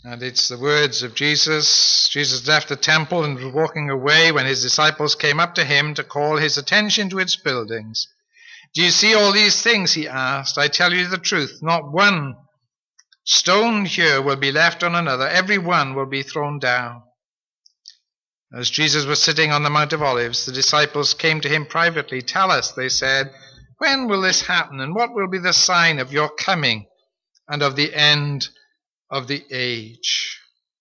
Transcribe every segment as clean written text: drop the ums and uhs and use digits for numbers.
And it's the words of Jesus. Jesus left the temple and was walking away when his disciples came up to him to call his attention to its buildings. "Do you see all these things?" he asked. "I tell you the truth, not one stone here will be left on another. Every one will be thrown down." As Jesus was sitting on the Mount of Olives, the disciples came to him privately. "Tell us," they said, "when will this happen, and what will be the sign of your coming and of the end of the age?"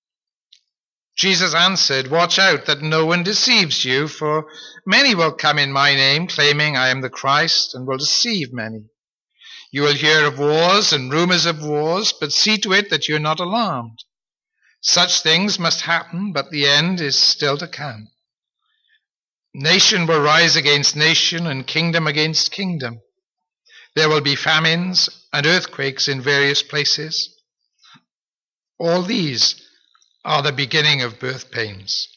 Jesus answered, "Watch out that no one deceives you, for many will come in my name, claiming I am the Christ, and will deceive many. You will hear of wars and rumors of wars, but see to it that you are not alarmed. Such things must happen, but the end is still to come. Nation will rise against nation, and kingdom against kingdom. There will be famines and earthquakes in various places. All these are the beginning of birth pains.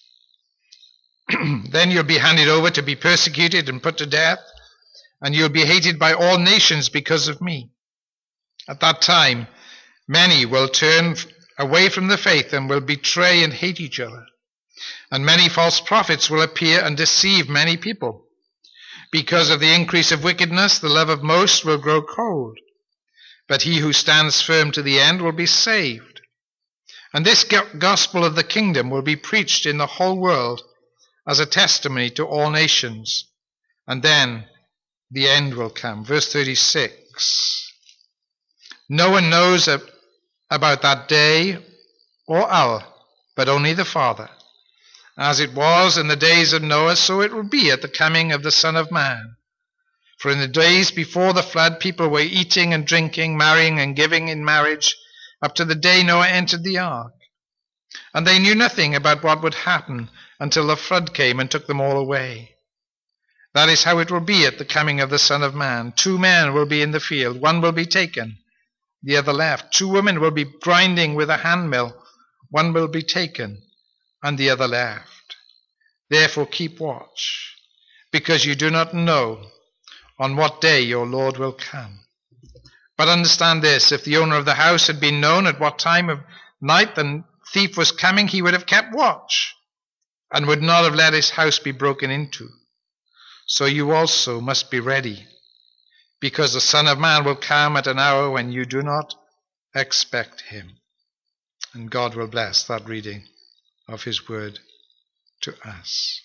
Then you'll be handed over to be persecuted and put to death, and you'll be hated by all nations because of me. At that time, many will turn away from the faith and will betray and hate each other. And many false prophets will appear and deceive many people. Because of the increase of wickedness, the love of most will grow cold. But he who stands firm to the end will be saved. And this gospel of the kingdom will be preached in the whole world as a testimony to all nations. And then the end will come." Verse 36. "No one knows about that day or hour, but only the Father. As it was in the days of Noah, so it will be at the coming of the Son of Man. For in the days before the flood, people were eating and drinking, marrying and giving in marriage, up to the day Noah entered the ark. And they knew nothing about what would happen until the flood came and took them all away. That is how it will be at the coming of the Son of Man. 2 men will be in the field, one will be taken, the other left. 2 women will be grinding with a handmill, one will be taken, and the other left. Therefore keep watch, because you do not know on what day your Lord will come. But understand this, if the owner of the house had been known at what time of night the thief was coming, he would have kept watch, and would not have let his house be broken into. So you also must be ready, because the Son of Man will come at an hour when you do not expect him." And God will bless that reading of his word to us.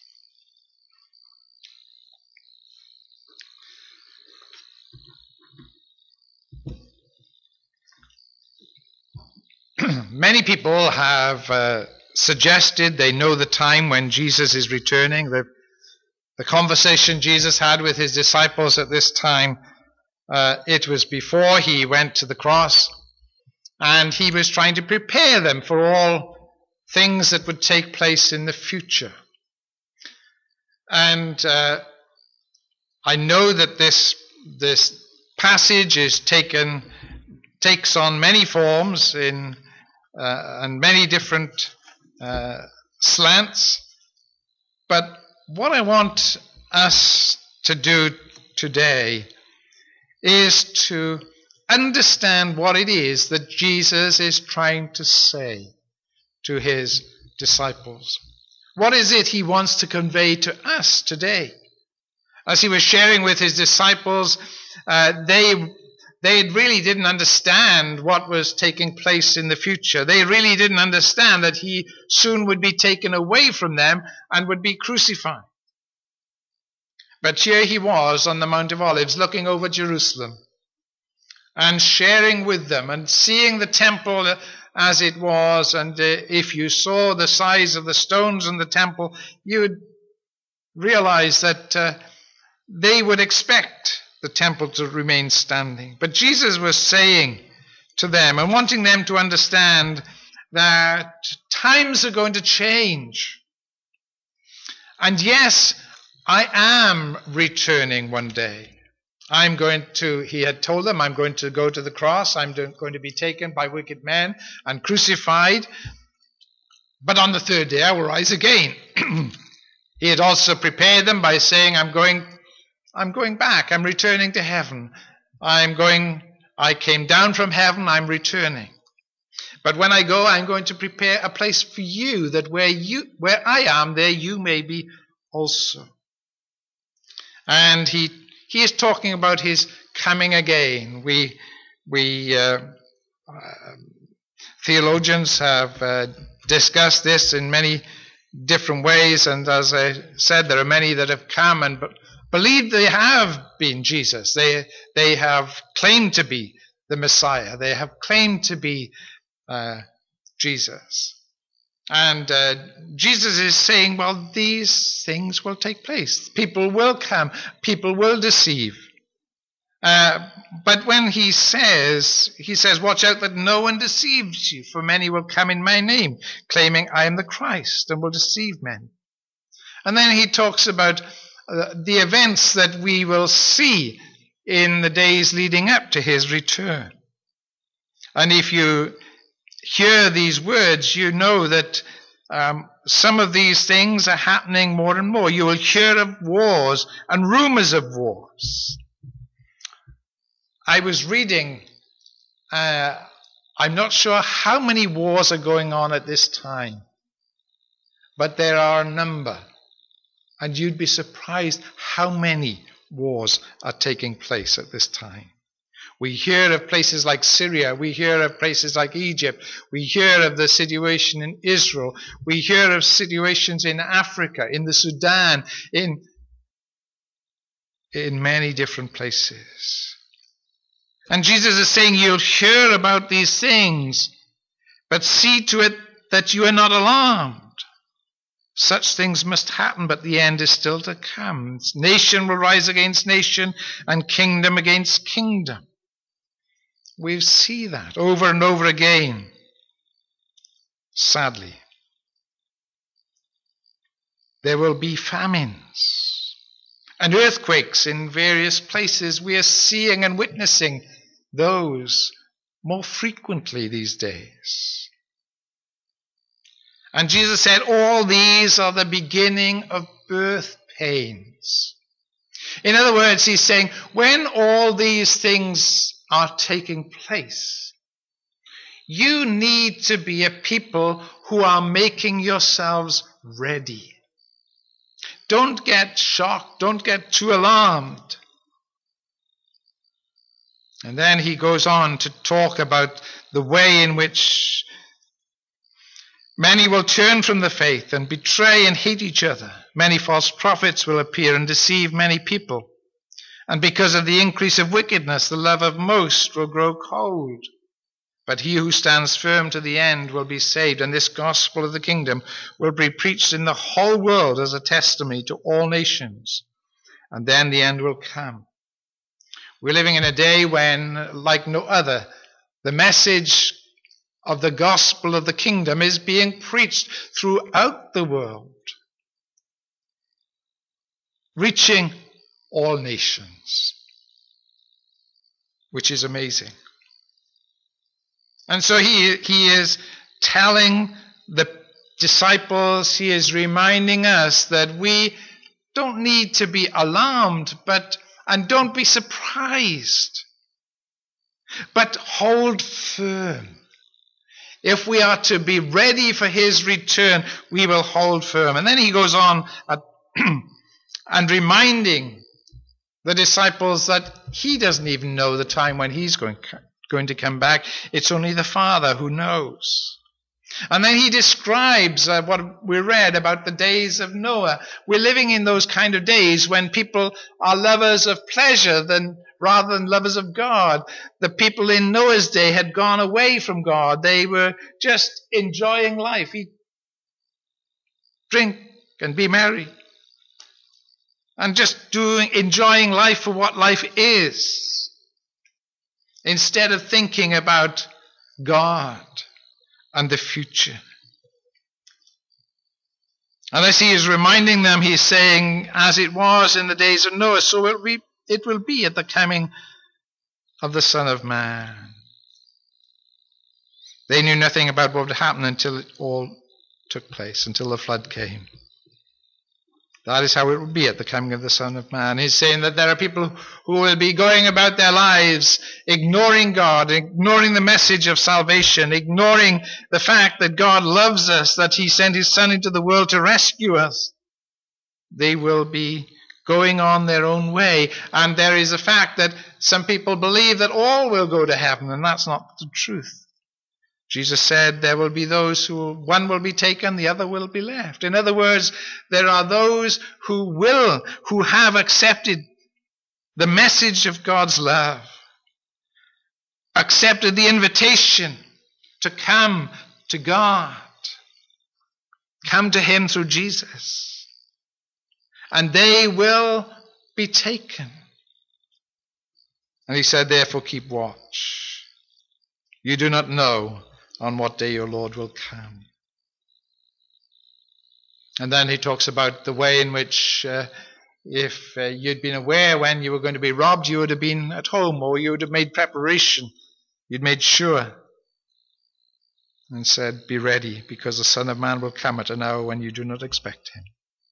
Many people have suggested they know the time when Jesus is returning. The conversation Jesus had with his disciples at this time, it was before he went to the cross, and he was trying to prepare them for all things that would take place in the future. And I know that this passage takes on many forms and many different slants. But what I want us to do today is to understand what it is that Jesus is trying to say to his disciples. What is it he wants to convey to us today? As he was sharing with his disciples, they really didn't understand what was taking place in the future. They really didn't understand that he soon would be taken away from them and would be crucified. But here he was on the Mount of Olives, looking over Jerusalem and sharing with them and seeing the temple as it was. And if you saw the size of the stones in the temple, you would realize that they would expect the temple to remain standing. But Jesus was saying to them and wanting them to understand that times are going to change. And yes, I am returning one day. He had told them, I'm going to go to the cross. I'm going to be taken by wicked men and crucified. But on the 3rd day I will rise again. He had also prepared them by saying, I'm going back. I'm returning to heaven. I came down from heaven. I'm returning. But when I go, I'm going to prepare a place for you, that where I am, there you may be also. And he is talking about his coming again. We theologians have discussed this in many different ways, and as I said, there are many that have come and believe they have been Jesus. They have claimed to be the Messiah. They have claimed to be Jesus. And Jesus is saying, well, these things will take place. People will come. People will deceive. But when he says, watch out that no one deceives you, for many will come in my name, claiming I am the Christ, and will deceive men. And then he talks about the events that we will see in the days leading up to his return. And if you hear these words, you know that some of these things are happening more and more. You will hear of wars and rumors of wars. I was reading, I'm not sure how many wars are going on at this time, but there are a number. And you'd be surprised how many wars are taking place at this time. We hear of places like Syria. We hear of places like Egypt. We hear of the situation in Israel. We hear of situations in Africa, in the Sudan, in many different places. And Jesus is saying, you'll hear about these things, but see to it that you are not alarmed. Such things must happen, but the end is still to come. Nation will rise against nation, and kingdom against kingdom. We see that over and over again, sadly. There will be famines and earthquakes in various places. We are seeing and witnessing those more frequently these days. And Jesus said, all these are the beginning of birth pains. In other words, he's saying, when all these things are taking place, you need to be a people who are making yourselves ready. Don't get shocked. Don't get too alarmed. And then he goes on to talk about the way in which many will turn from the faith and betray and hate each other. Many false prophets will appear and deceive many people. And because of the increase of wickedness, the love of most will grow cold. But he who stands firm to the end will be saved, and this gospel of the kingdom will be preached in the whole world as a testimony to all nations. And then the end will come. We're living in a day when, like no other, the message of the gospel of the kingdom is being preached throughout the world, reaching all nations, which is amazing. And so he is telling the disciples, he is reminding us that we don't need to be alarmed, and don't be surprised, but hold firm. If we are to be ready for his return, we will hold firm. And then he goes on and reminding the disciples that he doesn't even know the time when he's going to come back. It's only the Father who knows. And then he describes what we read about the days of Noah. We're living in those kind of days when people are lovers of pleasure rather than lovers of God. The people in Noah's day had gone away from God. They were just enjoying life. Eat, drink, and be merry. And just enjoying life for what life is, instead of thinking about God and the future. And as he is reminding them, he's saying, as it was in the days of Noah, so it will be at the coming of the Son of Man. They knew nothing about what would happen until it all took place, until the flood came. That is how it will be at the coming of the Son of Man. He's saying that there are people who will be going about their lives ignoring God, ignoring the message of salvation, ignoring the fact that God loves us, that he sent his Son into the world to rescue us. They will be going on their own way. And there is a fact that some people believe that all will go to heaven, and that's not the truth. Jesus said there will be those one will be taken, the other will be left. In other words, there are those who have accepted the message of God's love, accepted the invitation to come to God, come to him through Jesus, and they will be taken. And he said, therefore keep watch. You do not know on what day your Lord will come. And then he talks about the way in which if you'd been aware when you were going to be robbed, you would have been at home, or you would have made preparation. You'd made sure. And said, be ready, because the Son of Man will come at an hour when you do not expect him.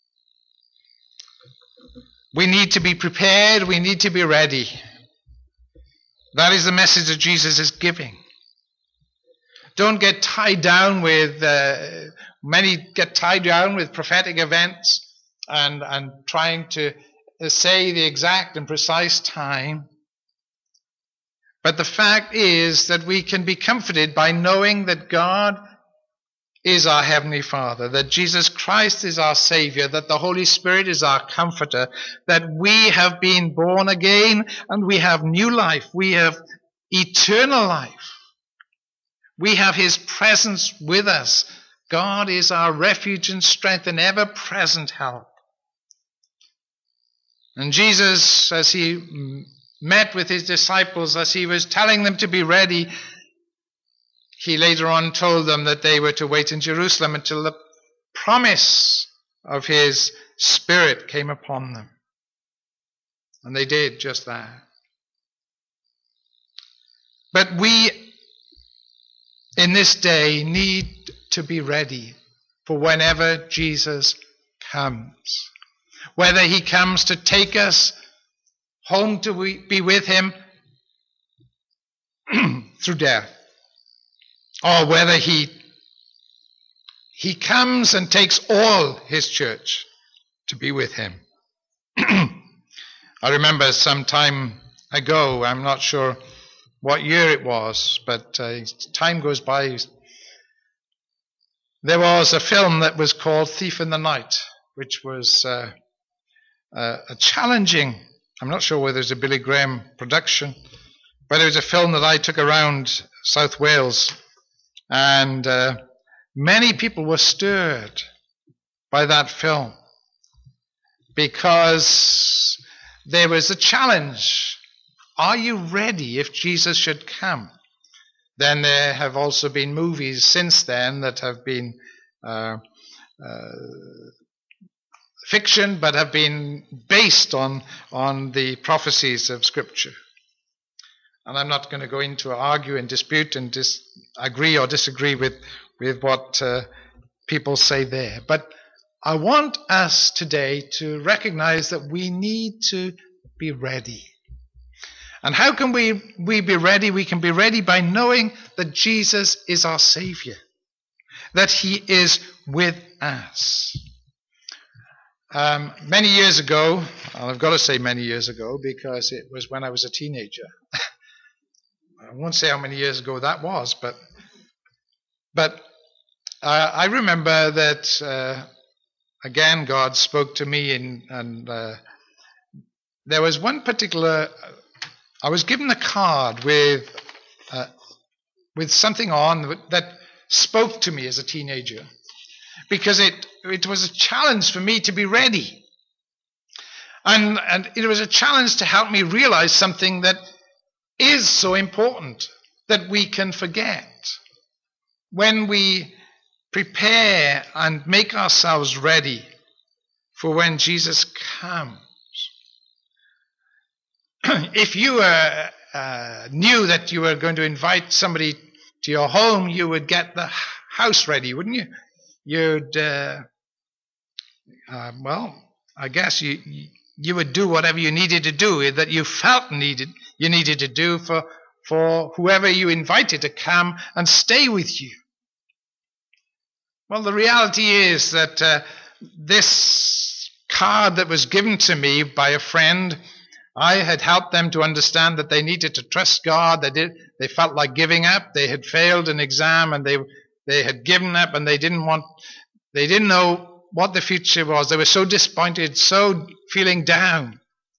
We need to be prepared. We need to be ready. That is the message that Jesus is giving. Don't get tied down with, many get tied down with prophetic events and trying to say the exact and precise time. But the fact is that we can be comforted by knowing that God is our Heavenly Father, that Jesus Christ is our Savior, that the Holy Spirit is our Comforter, that we have been born again and we have new life. We have eternal life. We have his presence with us. God is our refuge and strength and ever-present help. And Jesus, as he met with his disciples, as he was telling them to be ready, he later on told them that they were to wait in Jerusalem until the promise of his Spirit came upon them. And they did just that. But we in this day need to be ready for whenever Jesus comes. Whether he comes to take us home to be with him through death, or whether he comes and takes all his church to be with him. I remember some time ago, I'm not sure what year it was, but time goes by. There was a film that was called Thief in the Night, which was a challenging, I'm not sure whether it was a Billy Graham production, but it was a film that I took around South Wales, and many people were stirred by that film because there was a challenge. Are you ready if Jesus should come? Then there have also been movies since then that have been fiction, but have been based on the prophecies of Scripture. And I'm not going to go into argue and dispute and agree or disagree with what people say there. But I want us today to recognize that we need to be ready. And how can we be ready? We can be ready by knowing that Jesus is our Savior, that he is with us. Many years ago, I've got to say many years ago because it was when I was a teenager. I won't say how many years ago that was, but I remember that again God spoke to me, and there was one particular. I was given a card with something on that spoke to me as a teenager, because it was a challenge for me to be ready, and it was a challenge to help me realize something that is so important that we can forget when we prepare and make ourselves ready for when Jesus comes. If you knew that you were going to invite somebody to your home, you would get the house ready, wouldn't you? You'd, I guess you would do whatever you needed to do, that you felt you needed to do for whoever you invited to come and stay with you. Well, the reality is that this card that was given to me by a friend, I had helped them to understand that they needed to trust God. They felt like giving up. They had failed an exam and they had given up, and they didn't know what the future was. They were so disappointed, so feeling down.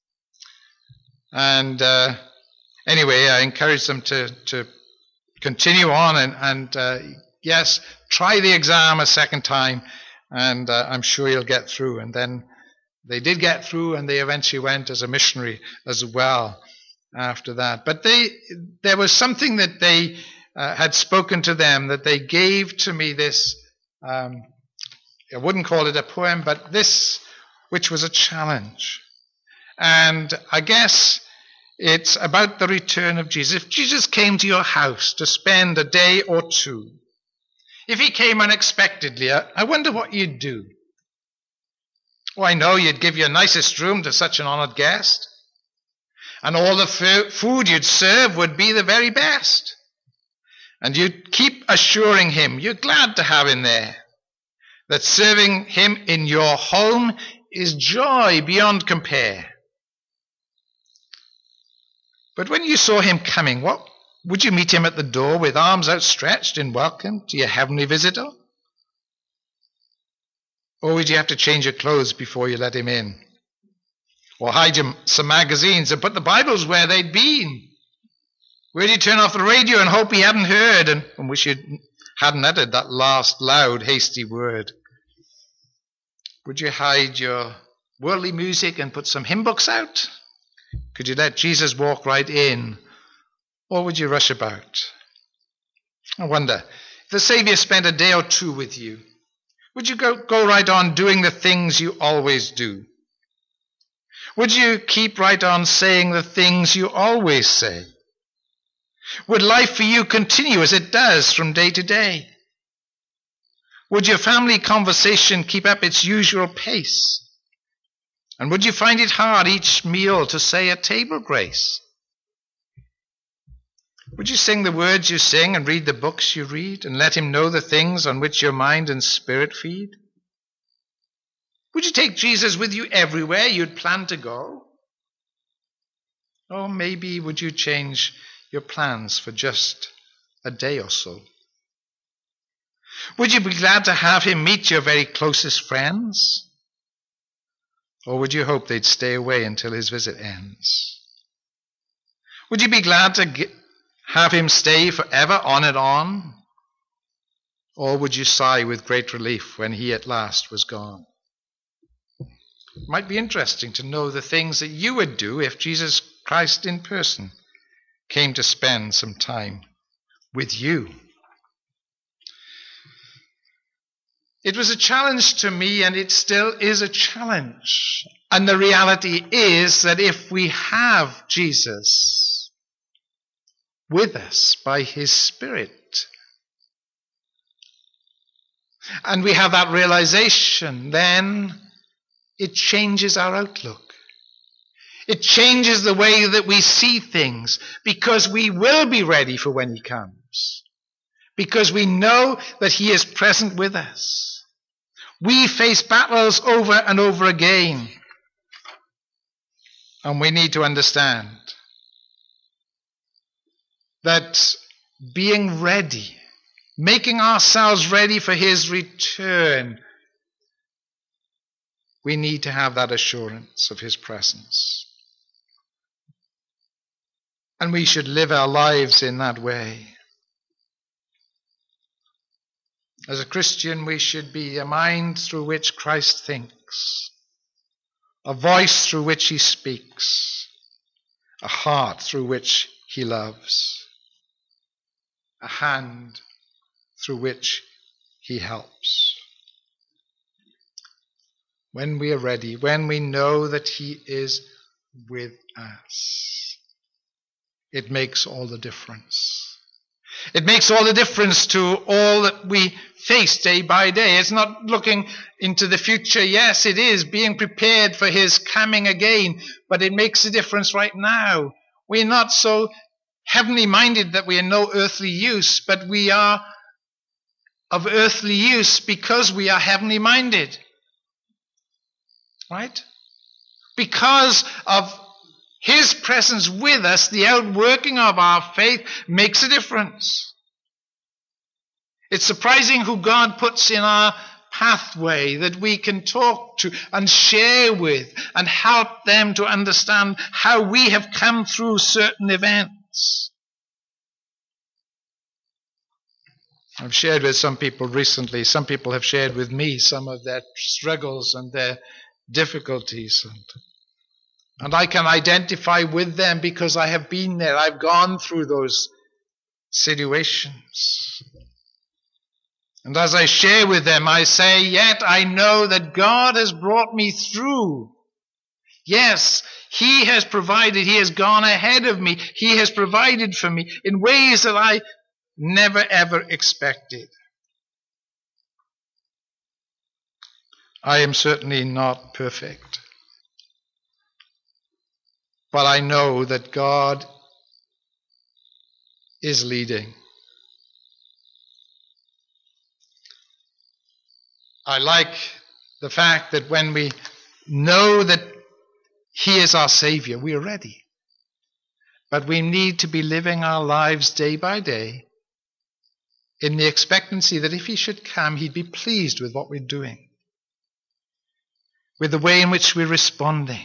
And anyway, I encouraged them to continue on and yes, try the exam a second time, and I'm sure you'll get through. And then they did get through, and they eventually went as a missionary as well after that. But there was something that they had spoken to them, that they gave to me this, I wouldn't call it a poem, but this, which was a challenge. And I guess it's about the return of Jesus. If Jesus came to your house to spend a day or two, if he came unexpectedly, I wonder what you'd do. Oh, I know you'd give your nicest room to such an honored guest. And all the food you'd serve would be the very best. And you'd keep assuring him you're glad to have him there, that serving him in your home is joy beyond compare. But when you saw him coming, would you meet him at the door with arms outstretched in welcome to your heavenly visitor? Or would you have to change your clothes before you let him in? Or hide some magazines and put the Bibles where they'd been? Would you turn off the radio and hope he hadn't heard and wish you hadn't uttered that last loud, hasty word? Would you hide your worldly music and put some hymn books out? Could you let Jesus walk right in? Or would you rush about? I wonder, if the Savior spent a day or two with you, would you go right on doing the things you always do? Would you keep right on saying the things you always say? Would life for you continue as it does from day to day? Would your family conversation keep up its usual pace? And would you find it hard each meal to say a table grace? Would you sing the words you sing and read the books you read and let him know the things on which your mind and spirit feed? Would you take Jesus with you everywhere you'd plan to go? Or maybe would you change your plans for just a day or so? Would you be glad to have him meet your very closest friends? Or would you hope they'd stay away until his visit ends? Would you be glad to have him stay forever on and on? Or would you sigh with great relief when he at last was gone? It might be interesting to know the things that you would do if Jesus Christ in person came to spend some time with you. It was a challenge to me, and it still is a challenge. And the reality is that if we have Jesus with us by his Spirit, and we have that realization, then it changes our outlook. It changes the way that we see things, because we will be ready for when he comes. Because we know that he is present with us. We face battles over and over again. And we need to understand that being ready, making ourselves ready for his return, we need to have that assurance of his presence. And we should live our lives in that way. As a Christian, we should be a mind through which Christ thinks, a voice through which he speaks, a heart through which he loves, a hand through which he helps. When we are ready, when we know that he is with us, it makes all the difference. It makes all the difference to all that we face day by day. It's not looking into the future. Yes, it is being prepared for his coming again, but it makes a difference right now. We're not so heavenly minded that we are no earthly use, but we are of earthly use because we are heavenly minded. Right? Because of his presence with us, the outworking of our faith makes a difference. It's surprising who God puts in our pathway that we can talk to and share with and help them to understand how we have come through certain events. I've shared with some people recently, some people have shared with me some of their struggles and their difficulties. And I can identify with them because I have been there. I've gone through those situations. And as I share with them, I say, yet I know that God has brought me through. Yes, he has provided. He has gone ahead of me. He has provided for me in ways that I never ever expected. I am certainly not perfect. But I know that God is leading. I like the fact that when we know that he is our Savior, we are ready. But we need to be living our lives day by day in the expectancy that if he should come, he'd be pleased with what we're doing, with the way in which we're responding.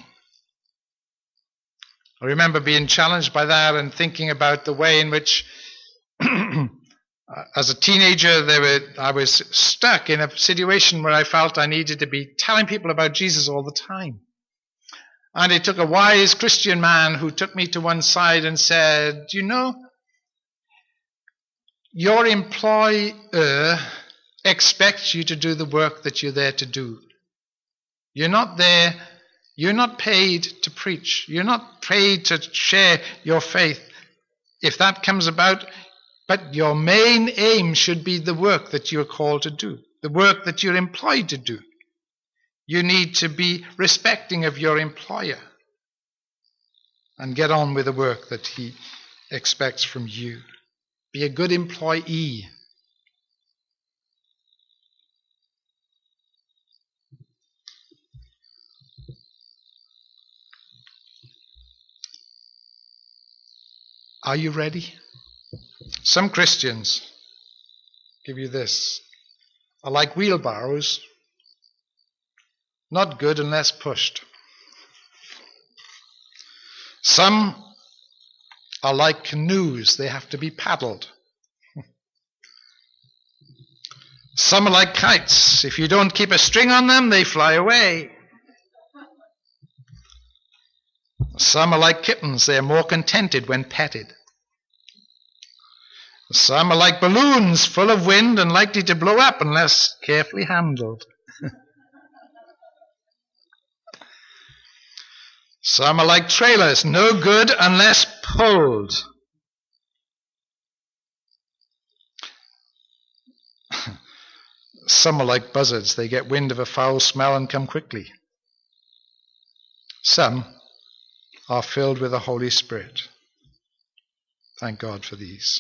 I remember being challenged by that and thinking about the way in which, as a teenager, I was stuck in a situation where I felt I needed to be telling people about Jesus all the time. And it took a wise Christian man who took me to one side and said, you know, your employer expects you to do the work that you're there to do. You're not there. You're not paid to preach. You're not paid to share your faith. If that comes about, but your main aim should be the work that you're called to do, the work that you're employed to do. You need to be respecting of your employer and get on with the work that he expects from you. Be a good employee. Are you ready? Some Christians, give you this, are like wheelbarrows, not good unless pushed. Some are like canoes, they have to be paddled. Some are like kites, if you don't keep a string on them, they fly away. Some are like kittens, they are more contented when petted. Some are like balloons full of wind and likely to blow up unless carefully handled. Some are like trailers, no good unless pulled. Some are like buzzards, they get wind of a foul smell and come quickly. Some are filled with the Holy Spirit. Thank God for these.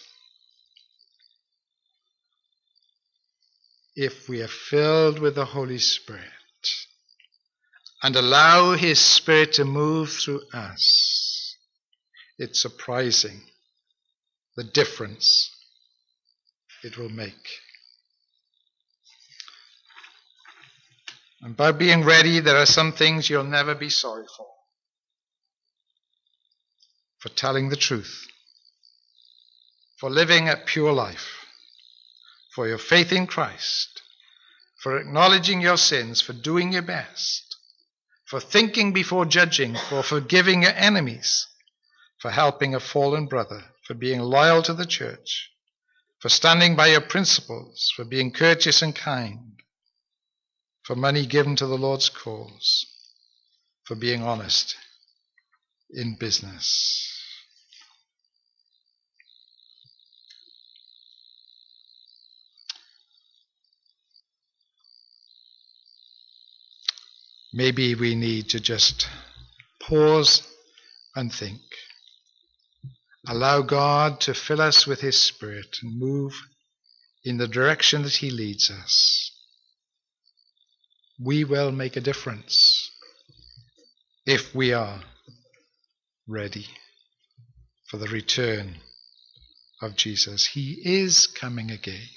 If we are filled with the Holy Spirit and allow his Spirit to move through us, it's surprising the difference it will make. And by being ready, there are some things you'll never be sorry for telling the truth, for living a pure life, for your faith in Christ, for acknowledging your sins, for doing your best, for thinking before judging, for forgiving your enemies, for helping a fallen brother, for being loyal to the church, for standing by your principles, for being courteous and kind, for money given to the Lord's cause, for being honest in business. maybe we need to just pause and think. Allow God to fill us with his Spirit and move in the direction that he leads us. We will make a difference if we are ready for the return of Jesus. He is coming again.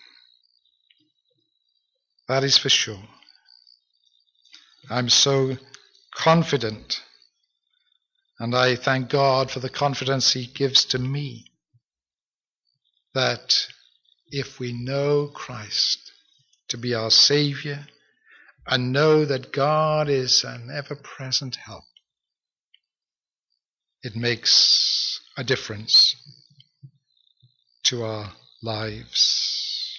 That is for sure. I'm so confident, and I thank God for the confidence he gives to me, that if we know Christ to be our Savior and know that God is an ever-present help, it makes a difference to our lives.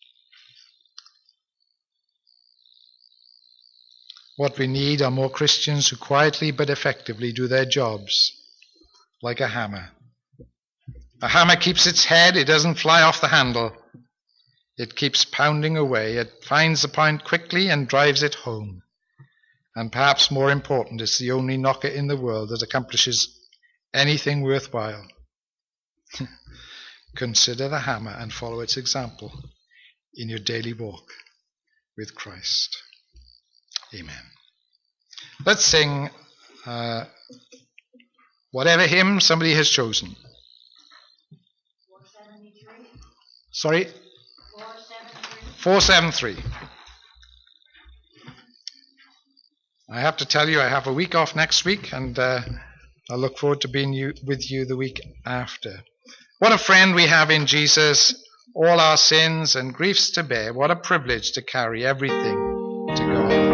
What we need are more Christians who quietly but effectively do their jobs like a hammer. A hammer keeps its head, it doesn't fly off the handle. It keeps pounding away. It finds the point quickly and drives it home. And perhaps more important, it's the only knocker in the world that accomplishes anything worthwhile. Consider the hammer and follow its example in your daily walk with Christ. Amen. Let's sing whatever hymn somebody has chosen. 473. Sorry? 473. 473. I have to tell you, I have a week off next week, and I look forward to being with you the week after. What a friend we have in Jesus, all our sins and griefs to bear. What a privilege to carry everything to God.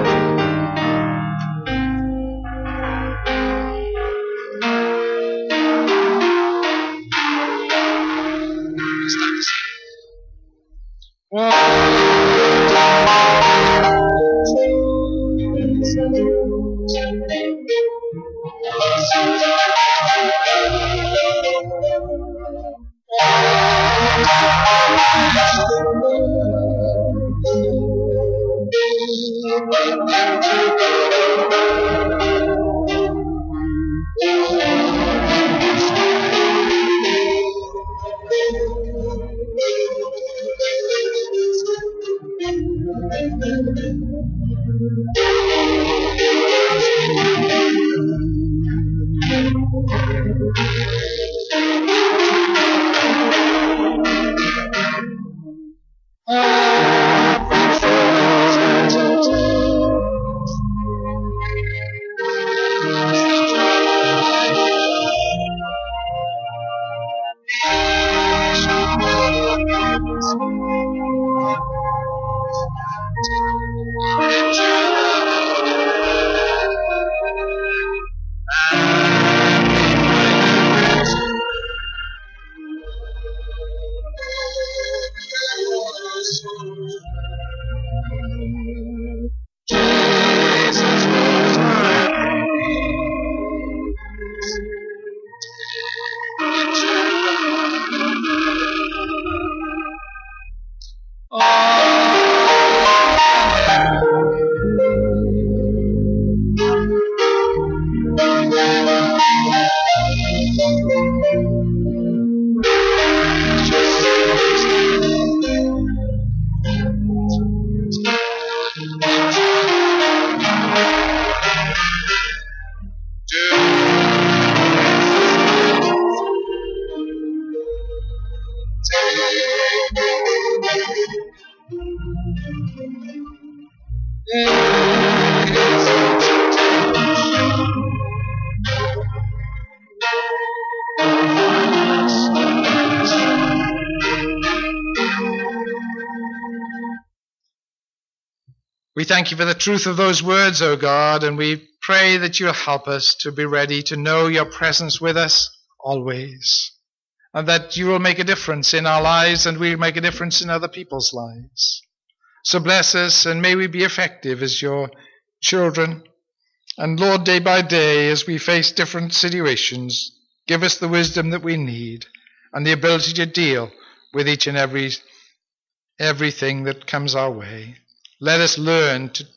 We thank you for the truth of those words, O God, and we pray that you'll help us to be ready to know your presence with us always, and that you will make a difference in our lives and we'll make a difference in other people's lives. So bless us, and may we be effective as your children. And Lord, day by day, as we face different situations, give us the wisdom that we need and the ability to deal with each and everything that comes our way. Let us learn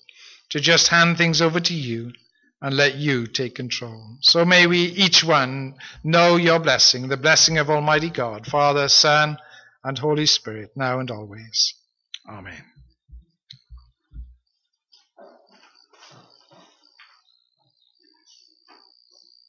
to just hand things over to you and let you take control. So may we each one know your blessing, the blessing of Almighty God, Father, Son, and Holy Spirit, now and always. Amen.